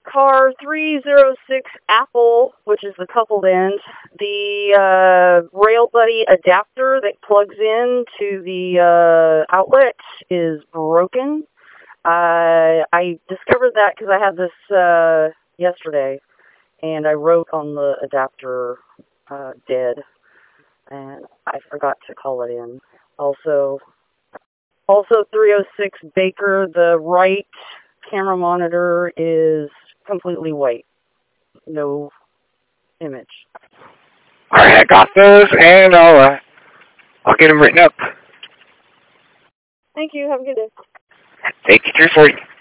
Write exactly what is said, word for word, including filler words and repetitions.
car three zero six Apple, which is the coupled end, the uh, Rail Buddy adapter that plugs in to the uh, outlet is broken. Uh, I discovered that because I had this uh, yesterday, and I wrote on the adapter uh, dead, and I forgot to call it in. Also, also three oh six Baker, the right camera monitor is completely white. No image. All right, I got those, and I'll, uh, I'll get them written up. Thank you. Have a good day. Take care, forty.